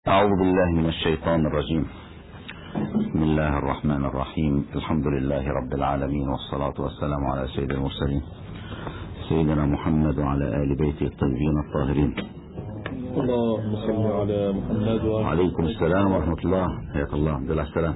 أعوذ بالله من الشيطان الرجيم. بسم الله الرحمن الرحيم. الحمد لله رب العالمين، والصلاة والسلام على سيد المرسلين سيدنا محمد وعلى آل بيته الطيبين الطاهرين. اللهم صل على محمد وعليكم السلام ورحمة الله. حياك الله. عبد الله السلام.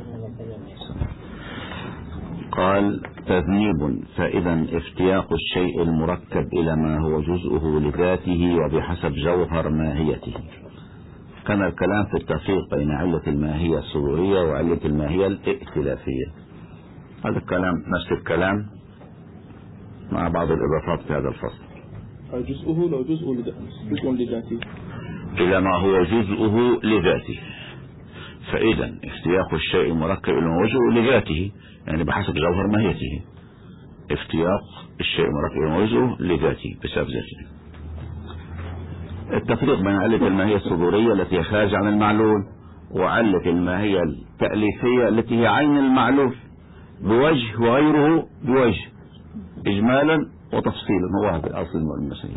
قال: تذنيب. فإذا افتياق الشيء المركب إلى ما هو جزءه لذاته وبحسب جوهر ماهيته. كان الكلام في التفريق بين علة الماهية الصدورية وعلة الماهية الائتلافية. هذا الكلام نفس الكلام مع بعض الإضافات في هذا الفصل. جزءه لو جزء لذاته إلى ما هو جزءه لذاته. فإذا افتياق الشيء المركب إلى ما هو جزءه لذاته، يعني بحسب جوهر ماهيته. افتياق الشيء المركب إلى ما هو جزءه لذاته بسبب ذاته. التفريق بين علة الماهية الصدورية التي هي خارجة عن المعلول وعلة الماهية التأليفية التي هي عين المعلول بوجه وغيره بوجه، إجمالا وتفصيلا. هو هذا أصل المسألة،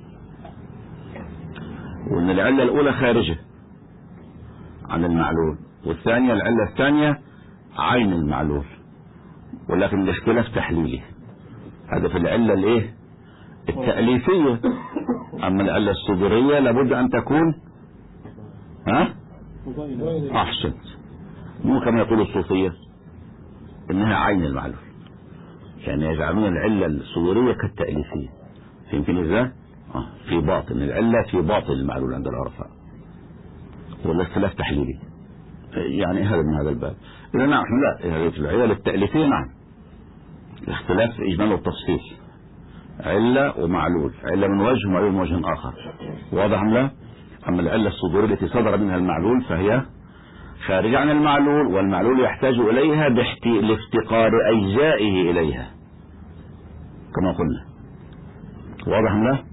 وأن العلة الأولى خارجة عن المعلول، والثانية العلة الثانية عين المعلول، ولكن الاختلاف تحليلي. هذا في العلة التأليفية. أما العلة الصدورية لابد أن تكون أحسن، مو كما يقول الصوفية إنها عين المعلول، يعني يجعلون العلة الصدورية كالتأليفية. يمكن إذا في باطن العلة في باطن المعلول عند العرفاء، والاختلاف تحليلي، يعني هذا من هذا الباب. إذا نعم لا، هذه في العلة التأليفية نعم الاختلاف في إجمال والتفصيل، علة ومعلول، علة من وجه ومعلول من وجه آخر، واضح أم لا؟ أما العلة الصدورية التي صدر منها المعلول فهي خارجة عن المعلول، والمعلول يحتاج إليها لافتقار أجزائه إليها كما قلنا، واضح أم لا؟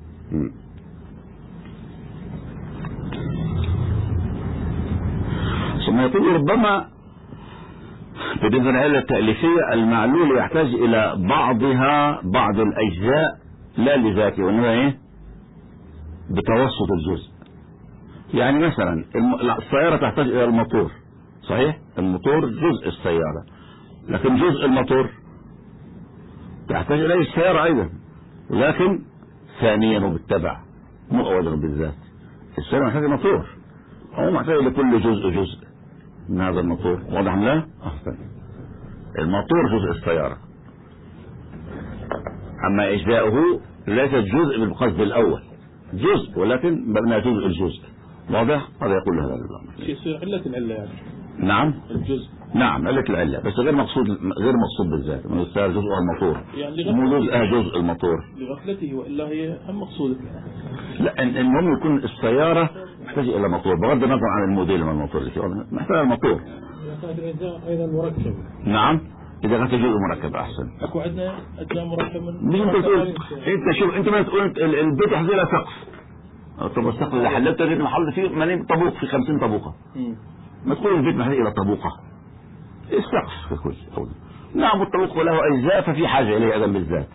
ثم يقول: ربما بالنسبة للعلة التأليفية المعلول يحتاج إلى بعض الأجزاء لا لذاته، وإنما بتوسط الجزء. يعني مثلا السيارة تحتاج إلى الموتور، صحيح؟ الموتور جزء السيارة، لكن جزء الموتور تحتاج إليه السيارة أيضا، ولكن ثانيا وبالتبع، مو أولا بالذات. السيارة محتاج موتور، هو محتاج لكل جزء من هذا الموتور، واضح لا؟ أحسن. الموتور جزء السيارة، أما إجزاؤه ليست جزء بالقصد الأول، جزء ولكن مبنى جزء الجزء، واضح؟ هذا يقول هذا الأمر. يصير علة العلة يعني. نعم الجزء. نعم علة العلة، بس غير مقصود بالذات، من السيارة جزء الموتور، يعني مو جزء الموتور لغفلته، وإلا هي هم مقصودة. لا، المهم يكون السيارة محتاج إلى موتور بغض النظر عن الموديل من الموتور، محتاج الموتور. أيضا مركب. نعم، إذا كانت جزء مركب أحسن. أكو عندنا أجزاء مركبة من. أنت شوف، أنت ما تقول البيت يحتاج إلى سقف. طب السقف اللي حللت تجد محل فيه مليون طابوق، في 50 طابوقة. ما تقول البيت محتاج إلى طابوقة، السقف ككل. نعم، الطابوق له أجزاء ففي حاجة إليه أيضا بالذات.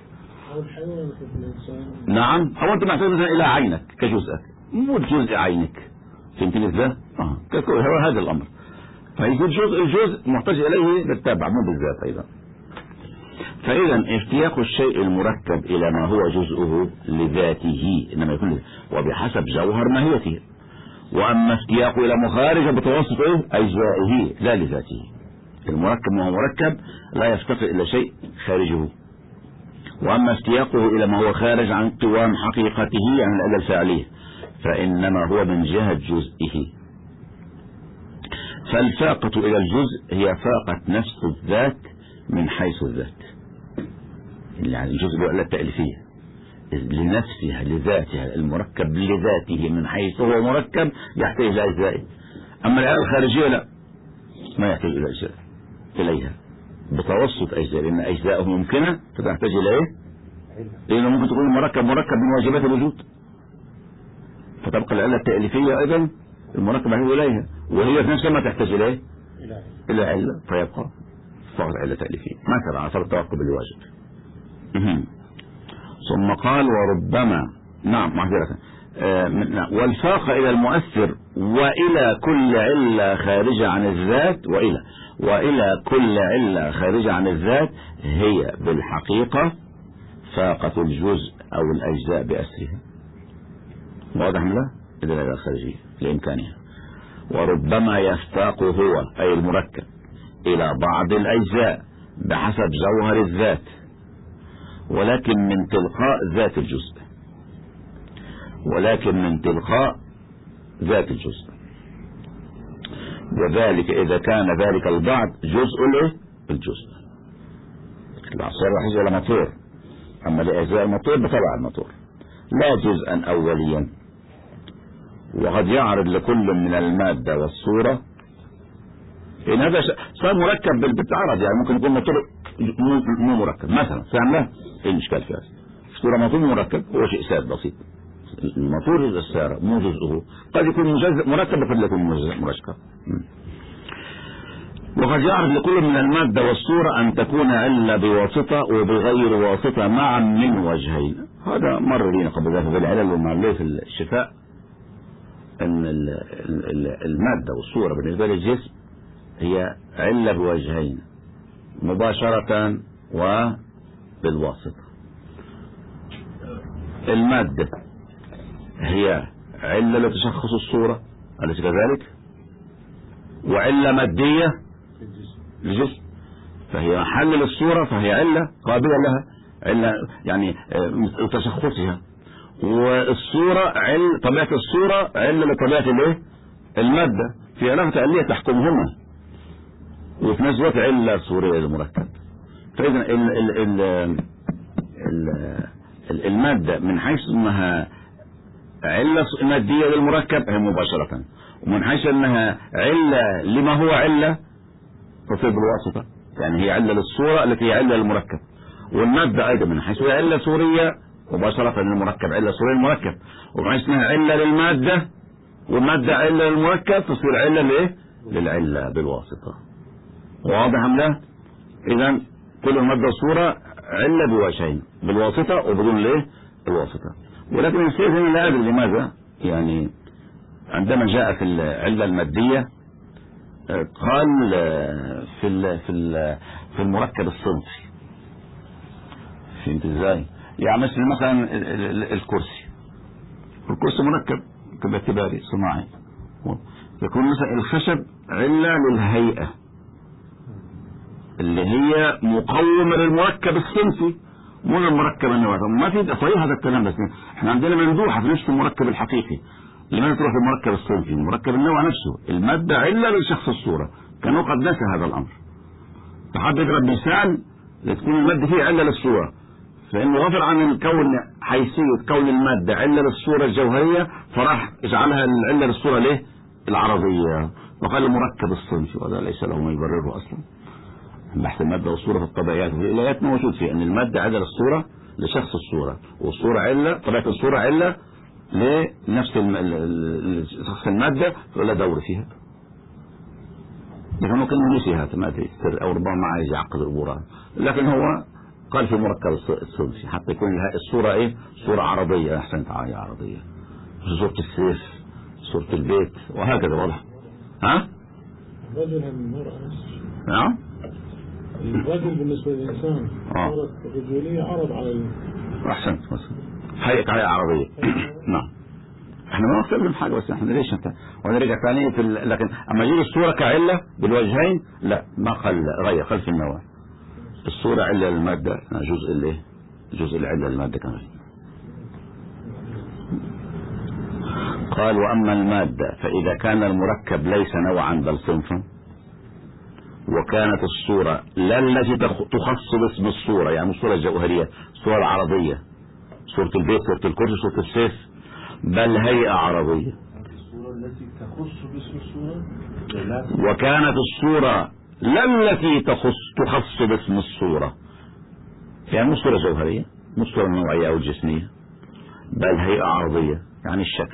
نعم، أو أنت محتاج مثلا إلى عينك كجزءك، مو جزء عينك، فهمتني إزاي؟ هو هذا الأمر. فيكون الجزء محتاج إليه بالتابع مو بالذات أيضا. فإذا افتياق الشيء المركب إلى ما هو جزءه لذاته إنما يكون وبحسب جوهر ماهيته، وأما افتياقه إلى مخارج بتوسط أجزائه لا لذاته. المركب وهو مركب لا يفتقر إلى شيء خارجه، وأما افتياقه إلى ما هو خارج عن قوام حقيقته عن العلة الفعلية فإنما هو من جهة جزئه. فالفاقة إلى الجزء هي فاقة نفس الذات من حيث الذات، يعني الجزء العلة التأليفية لنفسها لذاتها، المركب لذاته من حيث هو مركب يحتاج إلى أجزائه. أما العلة الخارجية لا، ما يحتاج إلى أجزاء إليها بتوسط أجزاء، لأن أجزاءه ممكنة فتحتاج إلى لأنه ممكن تكون مركب من واجبات الوجود، فتبقى العلة التأليفية أيضا المركب يحتاج إليها، وهي في نفسها ما تحتاج إلى علة، فيبقى فقط علة تأليفية ما ترى عصر التوقف بالواجب. ثم قال: وربما، نعم معذرة، والفاقة إلى المؤثر وإلى كل علة خارجة عن الذات وإلى كل علة خارجة عن الذات هي بالحقيقة فاقة الجزء أو الأجزاء بأسرها. واضح لا؟ الدلالة الخارجية لإمكانها. وربما يفتاق هو أي المركب إلى بعض الأجزاء بحسب جوهر الذات، ولكن من تلقاء ذات الجزء، وذلك إذا كان ذلك البعض جزء الجزء. العصير راح يجي على موتور، أما لأجزاء الموتور بتبع الموتور لا جزءا أوليا. وقد يعرض لكل من المادة والصورة إن هذا صار مركب بالتعرض، يعني ممكن يكون موتور مو مركب مثلا، فهمنا ايه الاشكال في هذا؟ الصورة موتور مركب هو شيء سهل بسيط. الموتور السيارة مو جزءه، قد يكون مركب وقد يكون مركب. وقد يعرض لكل من المادة والصورة أن تكون علة بواسطة وبغير واسطة معا من وجهين. هذا مر لنا قبل ذلك في العلل والمعلومات في الشفاء، أن المادة والصورة بالنسبة للجسم هي علة بوجهين، مباشرة وبالواسطة. المادة هي علة لتشخص الصورة أليس كذلك؟ وعلة مادية للجسم، فهي محل للصورة، فهي علة قابلة لها، علة يعني لتشخصها. والصورة طبيعة الصورة علة لطبيعة المادة، في علاقة علية تحكمهما، وفي نفس الوقت علة صورية للمركب. فإذا المادة من حيث انها علة مادية للمركب هي مباشرة، ومن حيث انها علة لما هو علة تصير بالواسطة، يعني هي علة للصورة التي هي علة للمركب. والمادة ايضا من حيث هي علة صورية مباشرة للمركب، علة صورية للمركب، ومن حيث انها علة للمادة والمادة علة للمركب تصير علة للعلة بالواسطة. واضح ام لا؟ اذا كل المادة والصورة علة بوجهين، بالواسطة وبدون الواسطة. ولكن السيد هنا لا أدري لماذا، يعني عندما جاء في العلة المادية قال في المركب الصنفي. فهمت ازاي؟ يعني مثلا الكرسي مركب باعتباري صناعي، يكون مثلا الخشب علة للهيئة اللي هي مقومة للمركب الصنفي مو للمركب النوعي. ما في صحيح هذا الكلام، بس احنا عندنا مندوحة في نفس المركب الحقيقي. لماذا تروح المركب الصنفي؟ المركب النوعي نفسه المادة علة لشخص الصورة، كانوا قد نسى هذا الأمر. فحب يضرب مثال لتكون المادة فيه علة للصورة، فإنه غفر عن الكون حيثية كون المادة علة للصورة الجوهرية، فراح يجعلها العلة للصورة العرضية، وقال المركب الصنفي، وهذا ليس له ما يبرره أصلا. بحث المادة والصورة في الطبيعيات وفي الإلهيات موجود فيه أن المادة علة للصورة لشخص الصورة، والصورة علة، طبيعة الصورة علة لنفس شخص المادة، ولا دور فيها. لكن ممكن نسي هذا ما أدري، أو ربما ما عايز يعقد الأمور، لكن هو قال في مركب الصنفي حتى يكون الصورة صورة عرضية. أحسنت، عرضية، صورة السيف، صورة البيت، وهكذا. واضح؟ ها؟ الرجل المرأة نعم. الرجل بالنسبة للإنسان صورة رجولية عرض على أحسنت، هيئة عربية. نعم. احنا ما نختلف حاجة، بس احنا ليش ونرجع ثاني لكن اما يجي الصورة كعلة بالوجهين لا، ما قال غير خلف النوع. الصورة علة للمادة، جزء العلة للمادة كمان. قال وأما المادة فإذا كان المركب ليس نوعا بل صنفا، وكانت الصورة لا التي تخص باسم الصورة، يعني الصورة الجوهرية، الصورة العرضية، صورة البيت، صورة الكرسي، صورة السيف، بل هيئة عرضية. الصورة التي تخص باسم الصورة، وكانت الصورة لا التي تخص باسم الصورة، يعني مو صورة جوهرية، مو صورة نوعية أو جسمية، بل هيئة عرضية، يعني الشكل،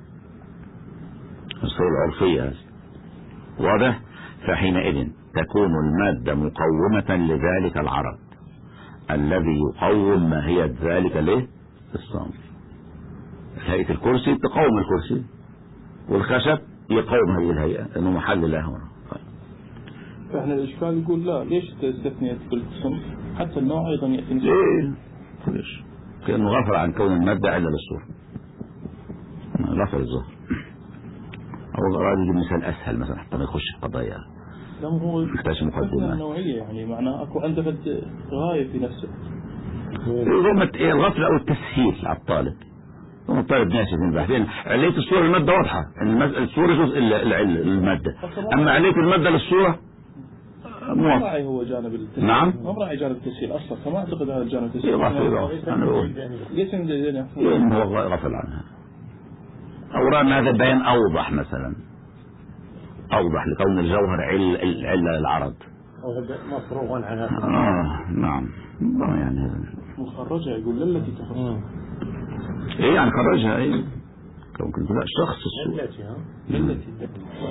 الصورة العرفية هذه. واضح؟ فحينئذ تكون المادة مقومة لذلك العرض الذي يقوم ماهية ذلك الصنف. هيئة الكرسي تقوم الكرسي، والخشب يقوم هذه الهيئة انه محل له هنا. فاحنا الاشكال يقول لا، ليش استثنيت بالصنف حتى النوع ايضا ياتي ليش؟ كأنه غفر عن كون المادة الا للصورة، غفر الظهر. او رأي مثال اسهل مثلا حتى ما يخش في قضايا محتاج مقدمة نوعية، يعني معناه اكو عنده غاية في نفسه. الغفل او التسهيل على الطالب، ثم الطالب ناسي من بعدين. علية الصورة المادة واضحة ان الصورة جزء المادة، اما علية المادة للصورة ما راعي هو جانب التسهيل. نعم ما راعي جانب التسهيل اصلا، فما اعتقد هذا الجانب التسهيل. انا بقول هو غفل عنها، او رأى ان هذا البيان اوضح مثلا، اوضح لكون الجوهر علة العرض مفروغا عنها. نعم يعني هذا مخرجها يقول التي تخرج. ايه يعني خرجها ايه ممكن يقول لا شخص الصورة التي.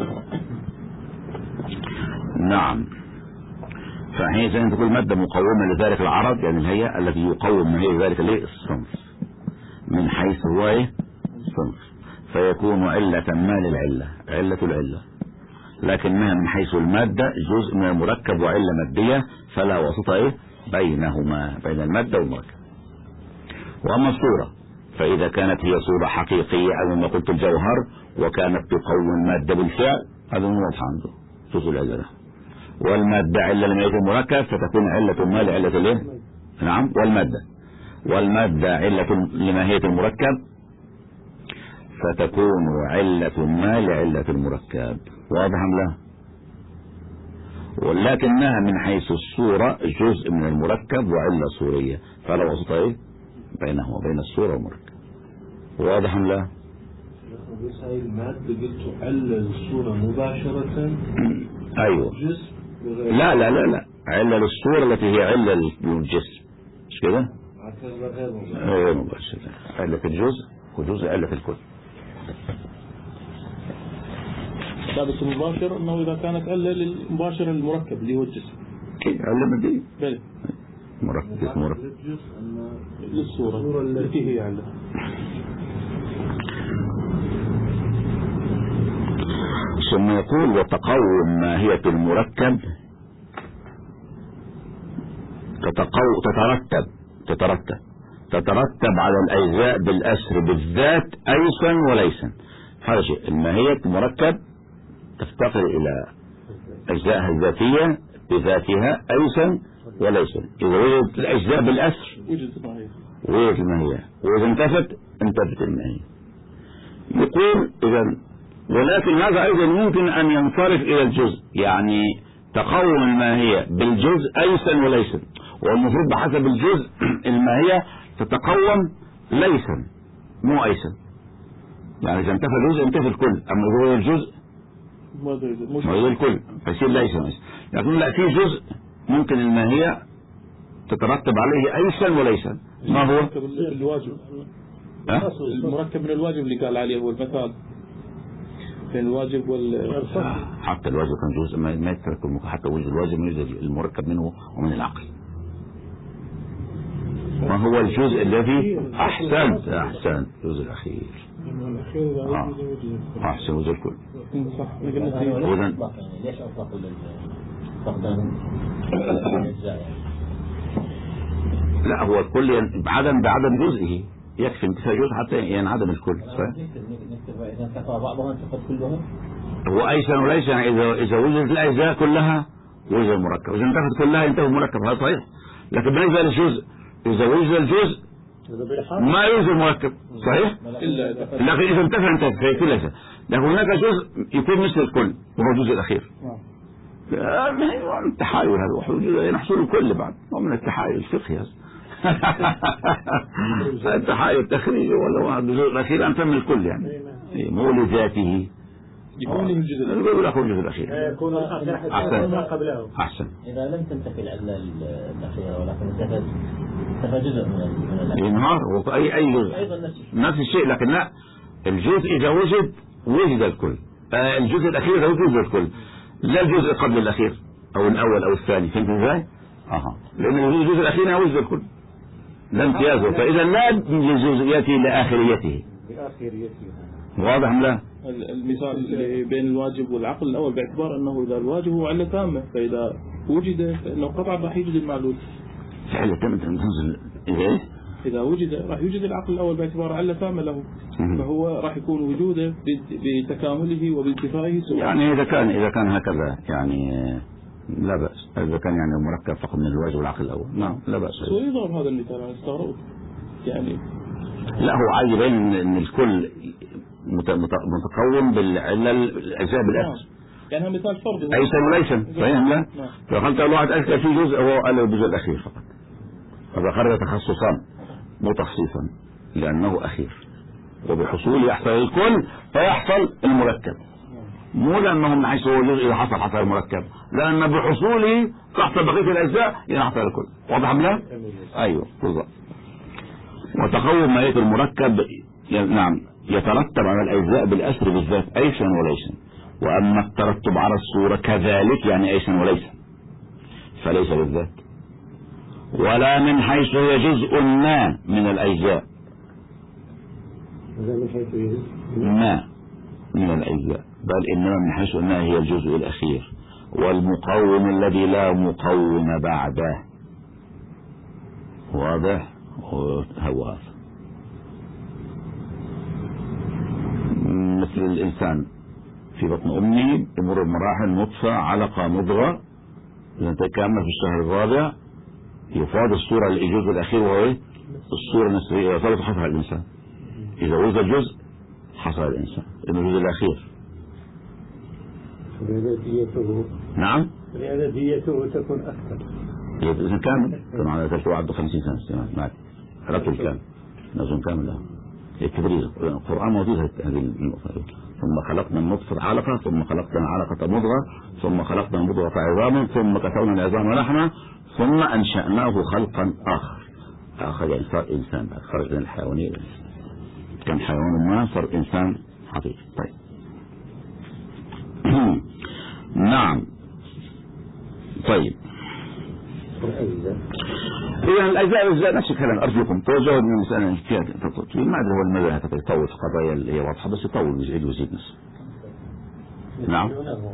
نعم. فحينئذ أن تكون مادة مقومة لذلك العرض، يعني الهيئة التي يقوم من هي ذلك الصنف من حيث هو الصنف، فيكون علة ما للعلة، علة العلة، لكنها من حيث المادة جزء من المركب وعلة مادية، فلا وسط بينهما، بين المادة والمركب. وأما الصورة فإذا كانت هي صورة حقيقية أو ما قلت الجوهر وكانت تقوم المادة بالفعل، هذا واضح عنده جزء العلة له. والمادة علة لما يكون مركب فتكون علة ما لعلة الايه؟ نعم. والمادة علة لماهية المركب فتكون علة ما لعلة المركب. واضح أم لا؟ ولكنها من حيث الصورة جزء من المركب وعلة صورية، فلا وسط ايه بينه وبين الصورة والمركب. واضح أم لا؟ بس هاي المادة قلت علة الصورة مباشرة. ايوه. لا لا لا لا، علة للصورة التي هي علة للجسم، مش كده؟ غير مباشرة. علة الجزء وجزء علة الكل. لا بس المباشر انه اذا كانت علة للمباشر المركب اللي هو الجسم. علة مادية. بلى. مركب للصورة التي هي علة. ثم يقول وتقوم ماهية المركب تترتب على الأجزاء بالأسر بالذات أيسا وليسا. هذا شيء. الماهية المركب تفتقر إلى أجزائها الذاتية بذاتها أيسا وليسا. إذا وجدت الأجزاء بالأسر وجدت الماهية، وإذا انتفت الماهية. يقول إذا ولكن هذا أيضا ممكن أن ينصرف إلى الجزء، يعني تقوم الماهية بالجزء أيسا وليسا، والمفروض بحسب الجزء الماهية تتقوم ليسا مو أيسا. يعني إذا انتفى الجزء انتفى الكل، أما إذا هو الجزء ما هو الكل فيصير ليسا. لكن لا، في جزء ممكن الماهية تترتب عليه أيسا وليسا. ما هو؟ الواجب. المركب من الواجب اللي قال عليه هو المثال بين الواجب حتى الواجب كان جزء ما يترك، حتى وجد الواجب يوجد المركب منه ومن العقل. ما هو الجزء الذي أحسنت الجزء الأخير. أحسن وجد الكل. صح. ليش أطلقوا للفقدان؟ لا، هو الكل بعدم جزئه يكفي انتفاء جزء حتى ينعدم الكل. إذا انتفى بعضها انتفت كلها. هو أيسا وليس، يعني إذا وجدت الأجزاء كلها وجد المركب، إذا انتفت كلها ينتهي المركب، هذا صحيح. لكن بالنسبة للجزء إذا وجد الجزء ما يوجد المركب، صحيح؟ لكن إذا انتفى فيكون ليس. لكن هناك جزء يكون مثل الكل وهو الجزء الأخير. التحايل هذا يحصل الكل بعد ومن التحايل الفقهي هذا. التحايل التخريج ولا الجزء الأخير أنت من الكل، يعني مو لذاته، يكون من الجزء الأخير. يكون أحسن. إذا لم تنتفي العلة الأخيرة ولكن انتفى جزء من النهار أي جزء نفس الشيء، لكن لا، الجزء إذا وجد الكل، الجزء الأخير إذا وجد الكل، لا الجزء قبل الأخير أو الأول أو الثاني. فهمت إزاي؟ لأن الجزء الأخير يوجد الكل لا امتيازه، فإذا لا لجزئيته لآخريته. واضح أم لا؟ المثال اللي بين الواجب والعقل الأول باعتبار أنه إذا الواجب هو علة تامة، فإذا وجد فإنه قطعا راح يوجد المعلول. علة تامة تنزل إيه؟ إذا وجد راح يوجد العقل الأول باعتبار علة تامة له، فهو راح يكون وجوده بتكامله وبانتفائه سواء. يعني إذا كان هكذا يعني لا بأس. إذا كان يعني مركب فقط من الواجب والعقل الأول نعم لا بأس. شو يضرب هذا المثال؟ أنا استغربت يعني. لا هو عايز يبين إن الكل متكون بالأجزاء بالأسر. يعني هذا مثال فردي. أيسن وليسن فاهم لا؟ فقلت الواحد أذكر في جزء هو قال الجزء الأخير فقط. هذا خرج تخصصا مو تخصيصا لأنه أخير، وبحصول يحصل الكل فيحصل المركب، مو لأنه من حيث هو جزء إذا حصل المركب، لأن بحصوله تحصل بقية الأجزاء يحصل الكل. واضح أم لا؟ أيوه بالضبط. وتقوم ماهية المركب نعم يترتب على الأجزاء بالأسر بالذات أيسا وليسا، وأما الترتب على الصورة كذلك يعني أيسا وليسا فليس بالذات، ولا من حيث هي جزء ما من الأجزاء ما من الأجزاء، بل إنما من حيث أنها هي الجزء الأخير والمقوم الذي لا مقوم بعده. واضح؟ هو مثل الإنسان في بطن أمه يمر بمراحل نطفة علقة مضغة، إذا تكامل في الشهر الرابع يفاد الصورة الجزء الأخير وهو الصورة النسبية. إذا صارت حصل الإنسان، إذا وجد جزء حصل الإنسان، إنه الجزء الأخير. رياضيته نعم رياضيته تكون أكثر. إذا كامل كان على ذلك عنده 50 سنة معك رجل كامل نظم كامل له التدريج. القرآن موجود هذه النقطة. ثم خلقنا النطفة علقة، ثم خلقنا علقة مضغة، ثم خلقنا مضغة عظاما، ثم كسونا العظام لحما، ثم أنشأناه خلقا آخر يعني صار إنسان، خرج من الحيوانية كان حيوان ما صار إنسان حقيقي. طيب نعم. طيب إذا الأجزاء نفس الكلام. أرجوكم توجهوا من المسألة فيها تطويل، ما أدري هو الماذا يطول في القضايا اللي هي واضحة، بس يطول ويزيد نفسه. نعم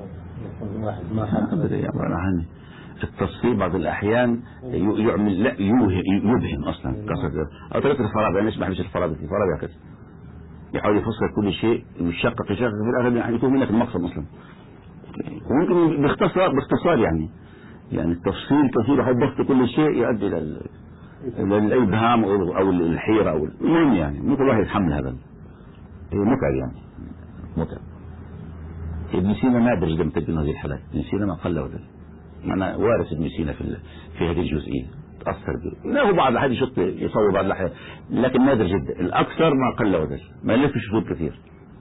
التفصيل بعض الأحيان يعمل لا يبهم أصلا كسر أو طريقة الفرابة. يعني اسمح مش الفرابة هكذا يحاول يفسر كل شيء ويشقق في الأغلب يعني يكون منك المقصد أصلا، وممكن باختصار يعني التفصيل كثير يحب بسط كل شيء يؤدي إلى الإبهام أو الحيرة أو المهم يعني ممكن الواحد يتحمل هذا. متعب يعني متعب. ابن سينا نادر جدا تجد هذه الحالات. ابن سينا ما قل ودل، أنا وارث ابن سينا في هذه الجزئية تأثر به. لا هو بعض الأحيان يصور بعض الأحيان، لكن نادر جدا. الأكثر ما قل ودل، ما يلفش شهود كثير.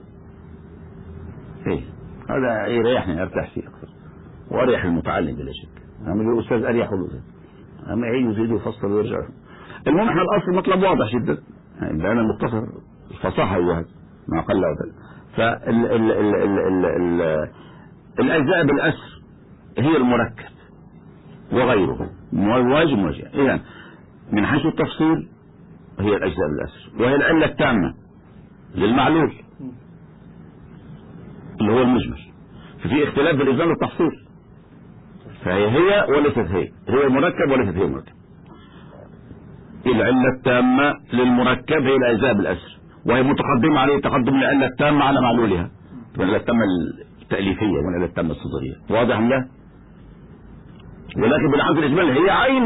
هذا يريحني أرتاح فيه أكثر وأريح المتعلم بلا شك. أما الأستاذ أريح له، أما يعيد ويزيد ويفصل ويرجع. المهم احنا الأصل مطلب واضح جدا، يعني أنا مختصر الفصاحة هو ما قل ودل. الأجزاء بالأسر هي المركب وغيره واجب موجه. إذن من حيث التفصيل هي الأجزاء بالأسر، وهي العلة التامة للمعلول اللي هو المجمل. ففي اختلاف بالإجمال والتفصيل، فهي وليست هي مركب وليست هي مركب. العلة التامة للمركب هي الأجزاء بالأسر، وهي متقدمة عليه تقدم العلة التامة على معلولها، العلة التامة التأليفية والعلة التامة الصدرية. واضح أم لا؟ ولكن بالعكس الإجمال هي عين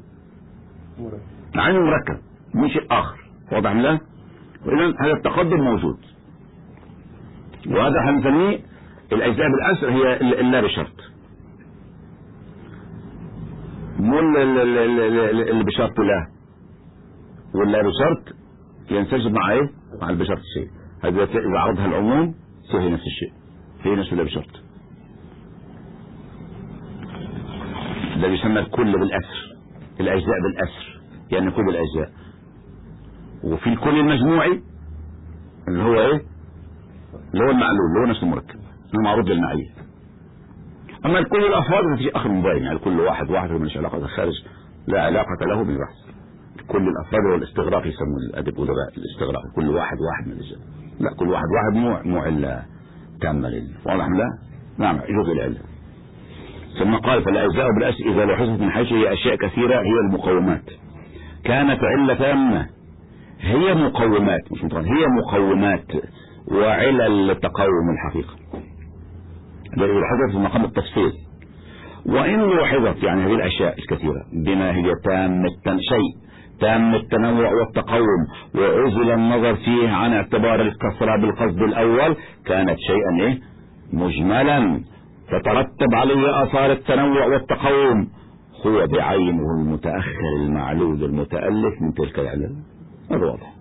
المركب مش شيء آخر. واضح أم لا؟ وإذن هذا التقدم موجود، وهذا هنسميه الأجزاء بالأسر هي اللا بشرط، مو اللي بشرط لا، واللا بشرط ينسجم مع ايه؟ مع البشرط الشيء. هذا إذا عرضها العموم هي نفس الشيء، هي نفس اللي بشرط. ده يسمى الكل بالأسر، الأجزاء بالأسر يعني كل الأجزاء. وفي الكل المجموعي اللي هو ايه؟ اللي هو المعلول اللي هو نفس المركب، انه معروض للمعية. اما الكل الافراد في شيء اخر مبين، يعني كل واحد مالش علاقة بالخارج، لا علاقة له بالبحث. كل الأفراد والاستغراق يسموا الأدب والأدباء الاستغراق، كل واحد من الرجال. لا، كل واحد مو علة تامة لله. واضح لا؟ نعم، جزء العلة. ثم قال فالأجزاء بالأس إذا لاحظت من حيث هي أشياء كثيرة هي المقومات كانت علة تامة، هي مقومات مش مطلق، هي مقومات وعلل تقوم الحقيقة. لاحظت في مقام التفصيل. وإن لاحظت يعني هذه الأشياء الكثيرة بما هي تام التنوع والتقوم وعزل النظر فيه عن اعتبار الكثرة بالقصد الأول كانت شيئا مجملا تترتب عليه آثار التنوع والتقوم، هو بعينه المتأخر المعلول المتألف من تلك العلل. هذا واضح.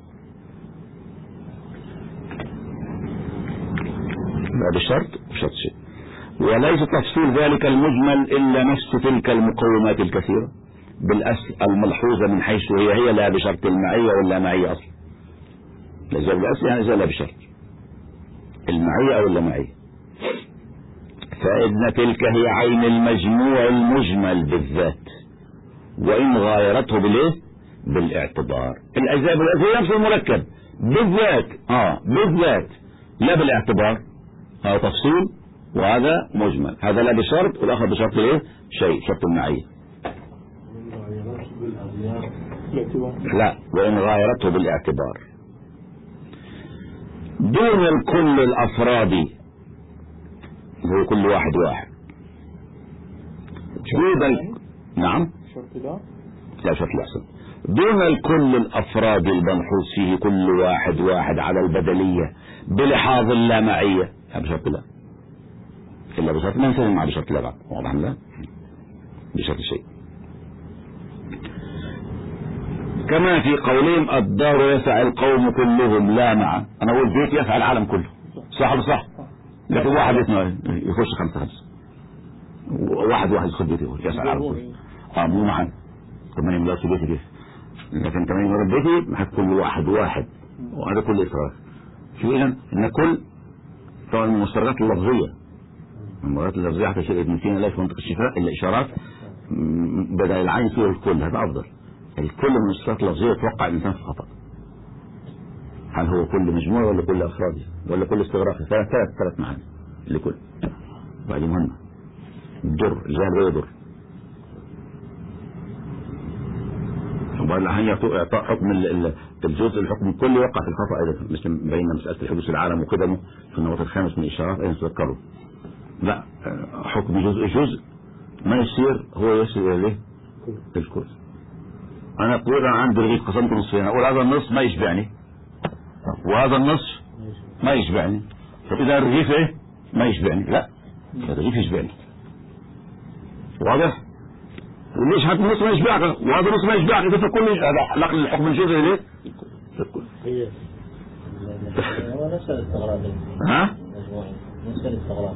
لا بشرط شيء، وليس تفصيل ذلك المجمل إلا نفس تلك المقومات الكثيرة بالأصل الملحوظة من حيث هي لا بشرط المعية ولا معية أصلا. لذلك بالأصل يعني لا بشرط المعية أو لا معية. فإن تلك هي عين المجموع المجمل بالذات وإن غايرته بالاعتبار. الأجزاء بالأجزاء نفس المركب بالذات بالذات لا بالاعتبار. هذا تفصيل وهذا مجمل، هذا لا بشرط والآخر بشرط شيء شرط المعية. لا، وإن غايرته بالاعتبار دون الكل الأفراد هو كل واحد نعم لا شرط الأحسن دون الكل الأفراد الملحوظ فيه كل واحد على البدلية بلحاظ اللامعية. لا بشرط لا إلا بشرط ما نسلم مع بشرط لا بعد. واضح لا بشرط شيء. كما في قولهم الدار يسع القوم كلهم لا مع. أنا أقول بيت يسع العالم كله، صح ولا صح؟ لكن واحد يخش 5 واحد يدخل بيتي يسع العالم كله. مو معا 8 مليار في بيتي كيف؟ لكن 8 مليار بيتي محك كل واحد وهذا كل إسراف. شو إذن؟ إن كل طبعا المصطلحات اللفظية، المصطلحات اللفظية حتى شيء ابن سينا لا في منطق الشفاء إلا إشارات بدل العين فيه الكل، هذا أفضل. الكل من المصطلحات اللفظية توقع الإنسان في خطأ. هل هو كل مجموعة ولا كل أفرادي ولا كل استغراقي؟ ثلاث معاني لكل. وهذه مهمة. الضر الجهل لا يضر. وبعد الحين إعطاء حكم الجزء الحكم الكلي وقع في الخطأ أيضا، مثل بين مسألة الحدوث العالم وقدمه في النمط الخامس من الإشارات أيضا تذكروا. لا، حكم جزء ما يصير هو يصير إليه الكل. أنا أقول أنا عندي رغيف قسمته نصفين، أقول هذا النص ما يشبعني وهذا النص ما يشبعني. طب إذا الرغيف ما يشبعني؟ لا، الرغيف يشبعني. واضح؟ وليش هذا النص ما يشبعك وهذا النص ما يشبعك؟ إذا كل هذا نقل الحكم الجزئي ليه؟ الكل. هو نفس الاستغراق. نفس الاستغراق.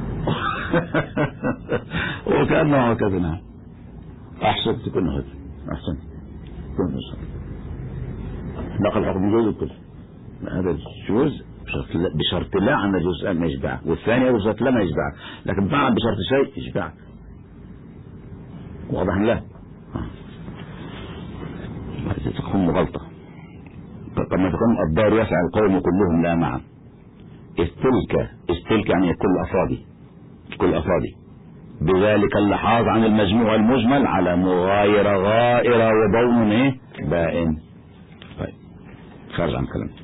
وكأنه هكذا. نعم. أحسن تكون هذا. أحسن. تكون نص. نقل الحكم الجزئي الكل. هذا الجزء بشرط لا أن الجزء ما يشبع، والثاني بشرط لا ما يشبع، لكن بعد بشرط شيء يشبع. واضح لا؟ تكون مغلطة. كما تكون الدار يسع القوم كلهم لا معا. استلك يعني كل أفرادي بذلك اللحاظ عن المجموع المجمل على مغايرة غائرة وضوء بائن. طيب خارج عن كلام.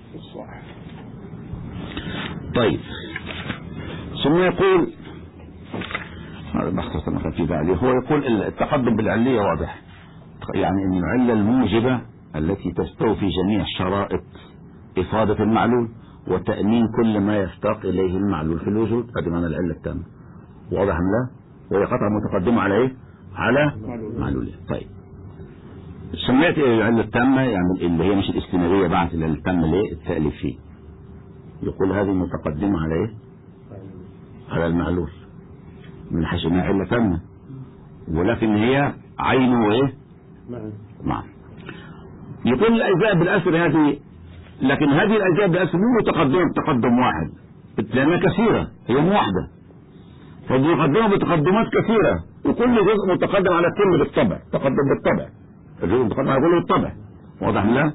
طيب ثم يقول هذا باختصار مثلا في بعده، هو يقول التقدم بالعلية واضح، يعني ان العلة الموجبة التي تستوفي جميع شرائط إفادة المعلول وتأمين كل ما يفتق إليه المعلول في الوجود، هذه معنى العلة التامة. واضح أم لا؟ وهي قطعة متقدمة على على معلولية. طيب سميت العلة التامة يعني اللي هي مش الاستمرارية بعد العلة التامة التأليف فيه. يقول هذه متقدمة على على المعلول من حيث انها علة تامة، ولكن هي عينه معا. يقول الأجزاء بالأسر هذه، لكن هذه الأجزاء بالأسر مو متقدمة بتقدم واحد لأنها كثيرة، هي مو واحدة، فمتقدمة بتقدمات كثيرة وكل جزء متقدم على كل بالطبع، تقدم بالطبع، الجزء متقدم على كل بالطبع. واضح لا؟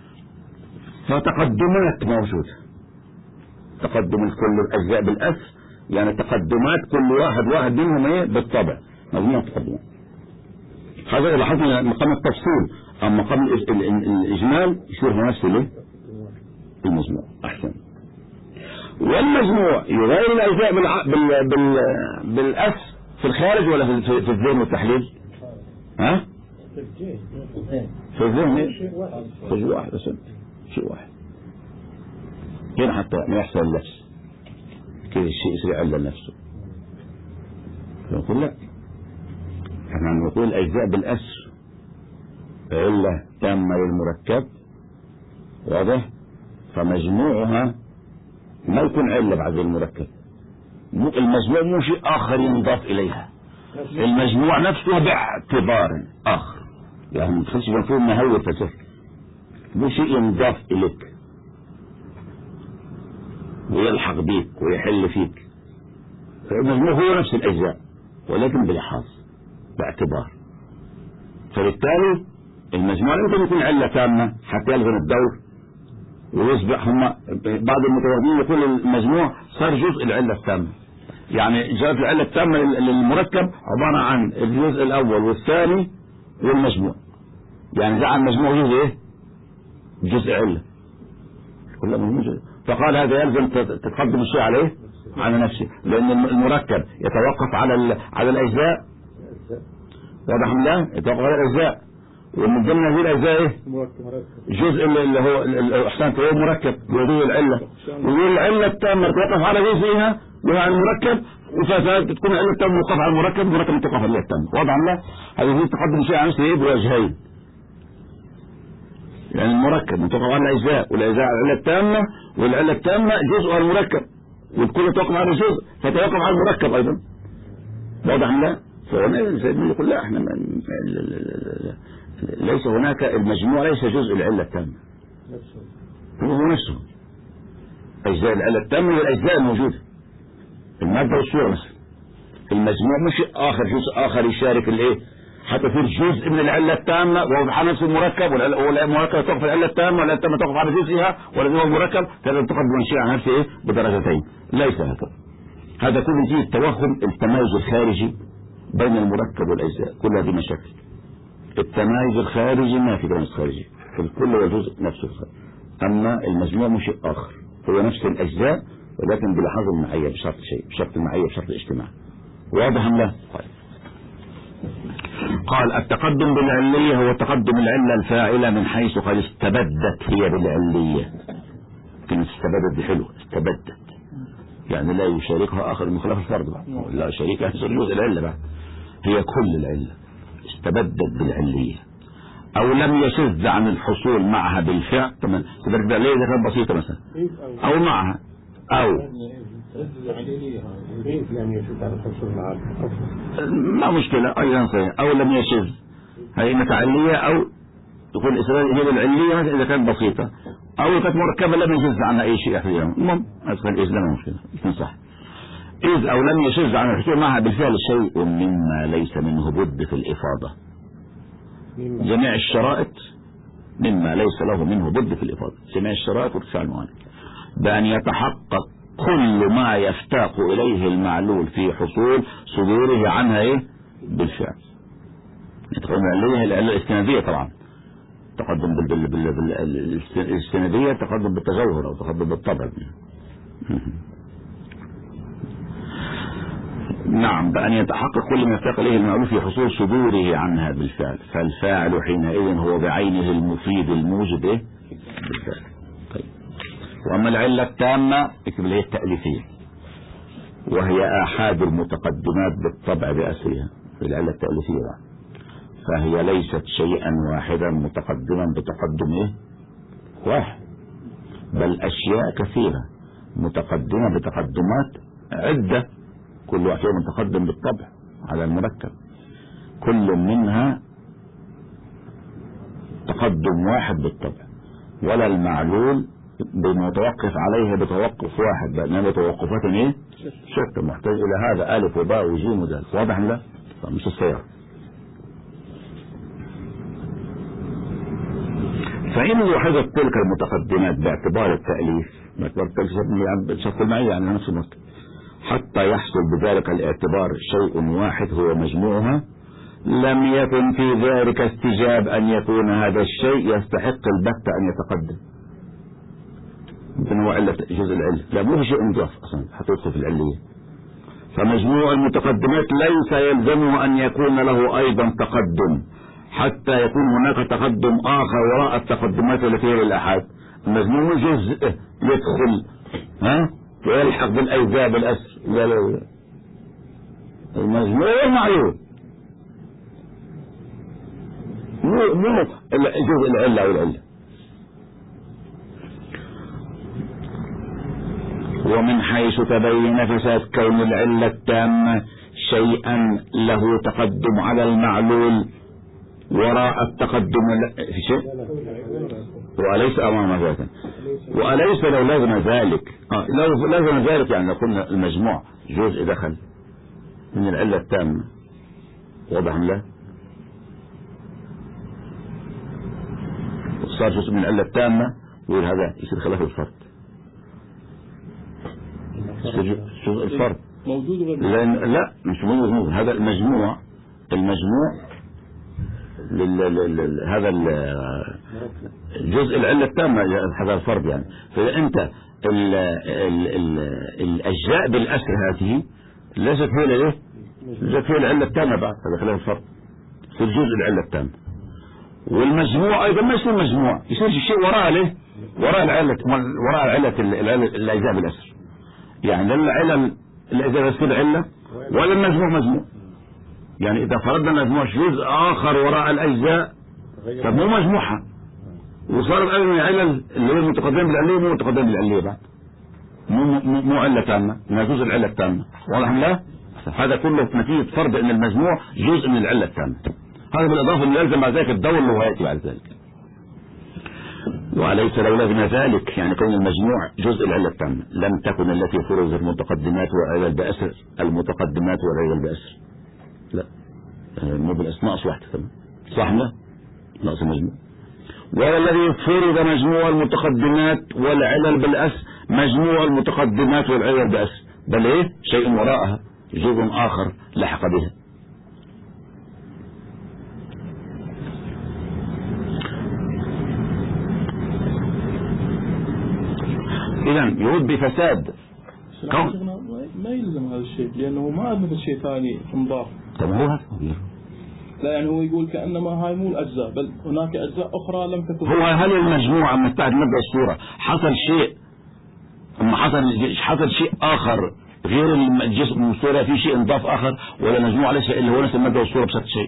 فتقدمات موجودة، تقدم كل الأجزاء بالأس، يعني تقدمات كل واحد منهم ايه بالطبع، مجموعة تقدمات. هذا لاحظنا مقام التفصيل، أما مقام الإجمال يشير نفسه ليه؟ المجموع. أحسن. والمجموع يغير الأجزاء بالأس في الخارج ولا في الذهن والتحليل؟ ها؟ في الذهن شيء واحد بس، شيء واحد. هنا حتى ما يحصل اللبس كذا الشيء يصير علة لنفسه. فنقول لا، احنا نقول الأجزاء بالأس علة تامة للمركب، واضح؟ فمجموعها ما يكون علة بعد المركب، المجموع مو شيء آخر ينضاف إليها، المجموع نفسه باعتبار آخر، يعني ما تخلش مفهوم نهوي فسر، مو شيء ينضاف إليك ويلحق بيك ويحل فيك، المجموع هو نفس الأجزاء ولكن بلحاظ باعتبار. فبالتالي المجموع يمكن يكون علة تامة حتى يلزم الدور ويصبح هم بعض المتوازنين يقول المجموع صار جزء العلة التامة، يعني جزء العلة التامة للمركب عبارة عن الجزء الأول والثاني والمجموع، يعني جعل المجموع جزء ايه؟ جزء علة. فقال هذا يلزم تقدم الشيء عليه على نفسه، لأن المركب يتوقف على الأجزاء، واضح من الله؟ يتوقف على الأجزاء، ومن ضمن هذه الأجزاء ايه؟ جزء اللي هو أحسنت هو مركب يدوي العلة، والعلة التامة تتوقف على جزئها وهو على المركب، وفتكون العلة التامة توقف على المركب والمركب يتوقف على العلة التامة، واضح من الله؟ هذه تقدم الشيء على نفسه ايه؟ بوجهين، يعني المركب متوقف على الأجزاء، والأجزاء على العلة التامة، والعلة التامة جزء على المركب، والكل يتوقف على جزء فتوقف على المركب أيضا، واضح من الله؟ فهنا يقول لا احنا ليس هناك، المجموع ليس جزء العلة التامة، هو نفسه أجزاء العلة التامة والأجزاء الموجودة، المادة والصورة مثلا، المجموع مش آخر جزء آخر يشارك الايه حتى يصير جزء من العلة التامة وهو على نفس المركب، والمركب توقف العلة التامة والعلة التامة توقف على جزئها، والذي هو المركب لازم تقدم الشيء على نفسه ايه بدرجتين، ليس هكذا. هذا كله فيه التوهم، التمايز الخارجي بين المركب والأجزاء، كل هذه مشاكل. التمايز الخارجي ما في تمايز خارجي، في الكل والجزء نفسه الخارج. أما المجموع مش شيء آخر، هو نفس الأجزاء ولكن بلحاظ المعية بشرط شيء، بشرط المعية بشرط الاجتماع، واضح أم لا؟ طيب. قال التقدم بالعلية هو تقدم العلة الفاعلة من حيث قد استبدت هي بالعلية. كلمة استبدت دي حلوة، استبدت يعني لا يشاركها آخر من خلاف الفرد بقى، لا يشاركها جزء العلة بقى، هي كل العلة استبدت بالعلية، أو لم يشذ عن الحصول معها بالفعل. طبعا استبدت بالعلية إذا كانت بسيطة مثلا، أو معها، أو ما مشكلة أيضا صحيح، أو لم يشذ هي متعلية، أو تكون الإسرائيل هي العلية مثلا إذا كانت بسيطة، أو كانت مركبة لم يشذ عنها أي شيء أحيانا، المهم أدخل الإسلام مشكلة يكون صح. إذ أو لم يشذ عن الحصول معها بالفعل شيء مما ليس منه بد في الإفاضة، جميع الشرائط مما ليس له منه بد في الإفاضة، جميع الشرائط وارتفاع الموانع، بأن يتحقق كل ما يفتاق إليه المعلول في حصول صدوره عنها إيه؟ بالفعل. تقول عليها العلة الاستنادية، طبعا تقدم بالاستنادية، تقدم بالتجوهر أو تقدم بالطبع. نعم، بأن يتحقق كل ما يفتاق إليه المعلول في حصول صدوره عنها بالفعل، فالفاعل حينئذ هو بعينه المفيد الموجب إيه؟ بالفعل. طيب. وأما العلة التامة اكتب لي التأليفية، وهي آحاد المتقدمات بالطبع بأسرها، في العلة التأليفية بقى. فهي ليست شيئا واحدا متقدما بتقدم إيه؟ واحد، بل أشياء كثيرة متقدمة بتقدمات عدة، كل واحد متقدم بالطبع على المركب، كل منها تقدم واحد بالطبع، ولا المعلول بمتوقف عليه بتوقف واحد، بأنها بتوقفات ايه؟ شتى، محتاج إلى هذا ألف وباء وجيم ودال، واضح لا؟ مش السيارة. فإن لاحظت تلك المتقدمات باعتبار التأليف، باعتبار الشرط المعية يعني نفس المطلب، حتى يحصل بذلك الاعتبار شيء واحد هو مجموعها، لم يكن في ذلك استجاب أن يكون هذا الشيء يستحق البتة أن يتقدم. يمكن هو علة جزء العلة، لا مو في شيء مضاف أصلا حتى يدخل في العلية. فمجموع المتقدمات ليس يلزمه أن يكون له أيضا تقدم حتى يكون هناك تقدم آخر وراء التقدمات التي هي للأحاد. المجموع جزء يدخل ويلحق بالأجزاء بالأسر. لا لا لا، المجموع معلوم مو جزء العلة أو العلة. ومن حيث تبين فساد كون العلة التامة شيئا له تقدم على المعلول وراء التقدم في شيء وليس أمام ذلك، وليس لو لازم ذلك لو لازم ذلك يعني لو قلنا المجموع جزء دخل من العلة التامة، واضح لا صار جزء من العلة التامة ويقول هذا يصير خلاف الفرد، جزء الفرد موجود لأن لا مش موجود. هذا المجموع هذا جزء العلة التامة هذا الفرد يعني. فإذا أنت الأجزاء بالأسر هذه ليست هي ليه؟ ليست هي العلة التامة بعد هذا خلاف الفرد في الجزء العلة التامة. والمجموع أيضا ما يصير مجموع، يصير شيء وراء ليه؟ وراء العلة الأجزاء بالأسر يعني لا العلة الأجزاء بالأسر علة ولا المجموع مجموع. يعني إذا فرضنا مجموع جزء آخر وراء الأجزاء طب مو مجموعها، وصار الآن العلل اللي هي المتقدمة بالعلية مو متقدمة بالعلية بعد، مو علة تامة، ما جزء العلة التامة. واضح لا؟ هذا كله نتيجة فرض أن المجموع جزء من العلة التامة. هذا بالإضافة اللي يلزم بعد ذلك الدور اللي هو يأتي بعد ذلك. وليس لو لازم ذلك يعني كون المجموع جزء العلة التامة لم تكن التي فرضت المتقدمات والعلل بأسر المتقدمات والعلل بأسر. لا مو بالأسر ناقص واحدة كمان صح لا؟ ناقص المجموع. ولا الذي فرض مجموع المتقدمات والعلل بالأسر مجموع المتقدمات والعلل بأسر، بل ايه شيء وراءها جزء آخر لحق بها. إذن يرد بفساد ما يلزم هذا الشيء لأنه ما أثبت شيء ثاني مضاف. طب هو هذا لا يعني هو يقول كأنما هاي مو الأجزاء بل هناك أجزاء أخرى لم تكن. هو هل المجموعة من بعد مبدأ الصورة حصل شيء أما حصل شيء آخر غير الجسم الصورة في شيء انضاف آخر ولا مجموعة ليس إلا هو نفس مبدأ الصورة بشكل شيء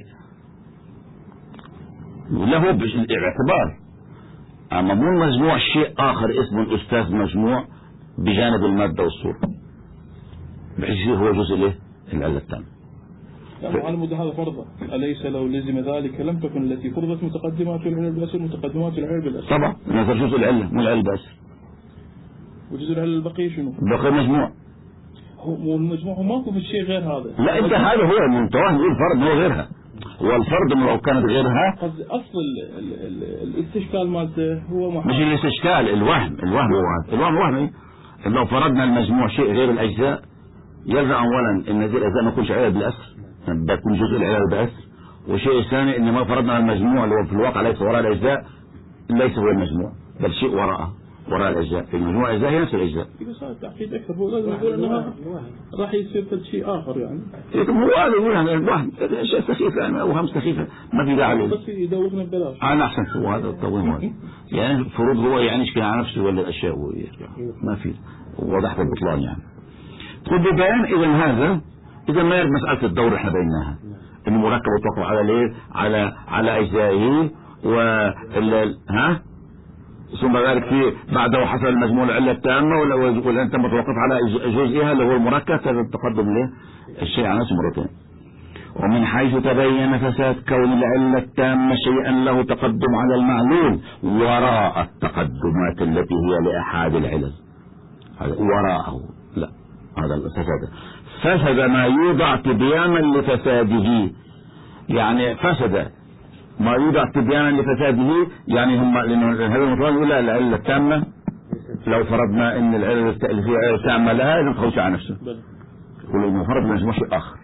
ولا هو بالاعتبار. أما مو مجموع شيء آخر اسمه الأستاذ مجموع بجانب المادة والصورة بحيث هو جزء له العلة التامة. على مدى هذا فرضه أليس لو لزم ذلك لم تكن التي فرضت متقدمات العلل بالأسر متقدمات العلل بالأسر. طبعا نظر جزء العلة مو العلة بالأسر. وجزء العلة البقي شنو؟ بقي مجموع. هو المجموع ماكو في شيء غير هذا. لا انت هذا هو من توهم يقول فرض هو غيرها والفرض لو كانت غيرها أصل الاستشكال مالته هو مش الاستشكال الوهم وهمي. لو فرضنا المجموع شيء غير الأجزاء يلزم أولا ان هذه الأجزاء ما تكونش علل بالأسر بتكون جزء العلل بالأسر، وشيء ثاني ان ما فرضنا المجموع اللي هو في الواقع ليس وراء الأجزاء ليس هو المجموع بل شيء وراء الأجزاء. في المجموع الأجزاء هي نفس الأجزاء. صار تعقيد أكثر هو لازم يقول أنها راح يصير شيء آخر يعني. هو هذا يقول الوهم شيء سخيف يعني أوهام سخيفة ما في داعي. بس يدوخنا ببلاش. أنا أحسن هو هذا التوهم هذا يعني الفروض هو يعني يشكل على نفسه ولا الأشياء ما في وضحت البطلان يعني. تقول ببيان إذا هذا إذا ما يرد مسألة الدور إحنا بيناها إنه مركب وتوقف على ليه على أجزائه ثم ذلك في بعده حصل المجموع العلة التامة ولا أنت متوقف على جزئها اللي هو المركب هذا التقدم له الشيء على نفسه مرتين. ومن حيث تبين فساد كون العلة التامة شيئا له تقدم على المعلول وراء التقدمات التي هي لأحد العلل وراءه لا هذا فسد ما يوضع تبيانا لفساده يعني فسد ما يوضع تبيانا لفساده، يعني هم لأنه هذا المطلق يقول لا العلة التامة لو فرضنا ان العلة التأليفية تامة لها لازم تخوش على نفسه، يقول انه فرض من شيء اخر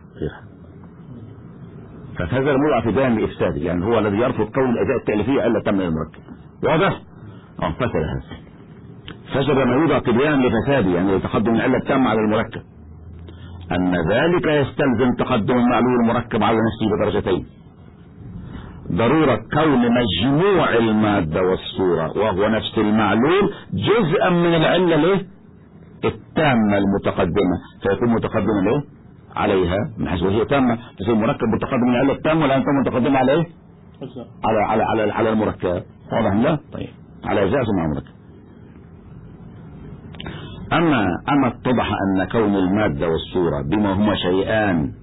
فهذا الموضع في بيان لإفساده، يعني هو الذي يرفض قول الأداء التأليفية ألا تم للمركب. واضح؟ فسد هذا، فسد ما يوضع تبيان لفساده، يعني تقدم العلة التامة على المركب، أن ذلك يستلزم تقدم المعلول المركب على نفسه بدرجتين: ضرورة كون مجموع المادة والصورة وهو نفس المعلول جزءا من العلة له التامة المتقدمة، فيكون متقدما له عليها من حيث وهي تامة، تصير مركب متقدم من العلة التامة ولا أنت متقدم عليه؟ على المركب. واضح لا؟ طيب على أجزاء مع المركب. أما اتضح أن كون المادة والصورة بما هما شيئان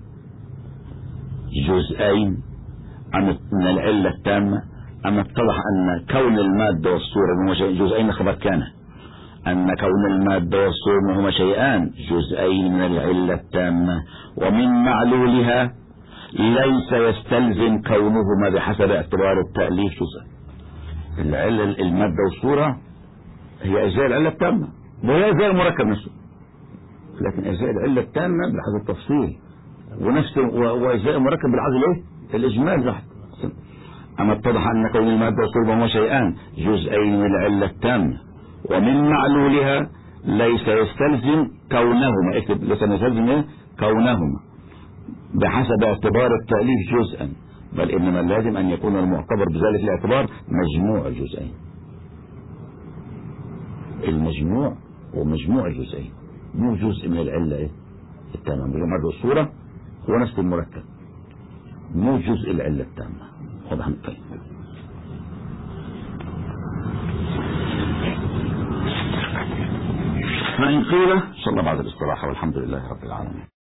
جزئين من العلة التامة، أما اتضح أن كون المادة والصورة بما هما جزئين خبر كان، أن كون المادة والصورة بما هما شيئان جزئين من العلة التامة ومن معلولها ليس يستلزم كونهما بحسب اعتبار التأليف جزءا. المادة والصورة هي أجزاء العلة التامة وهي أجزاء المركب نفسه، لكن أجزاء العلة التامة بالحسب التفصيل ونفس وأجزاء المركب بالحسب الايه؟ الإجمال تحت. أما اتضح أن كون المادة والصورة هما شيئان جزئين من العلة التامة ومن معلولها ليس يستلزم كونهما، اكتب ليس يستلزم كونهما بحسب اعتبار التأليف جزءا، بل إنما لازم أن يكون المعتبر بذلك الاعتبار مجموع الجزئين، المجموع ومجموع الجزئين، مو جزء من العلة التامة. المادة والصورة هو نفس المركب، مو جزء العلة التامة. واضح؟ طيب فإن قيل إن شاء الله بعد الاستراحة، والحمد لله رب العالمين.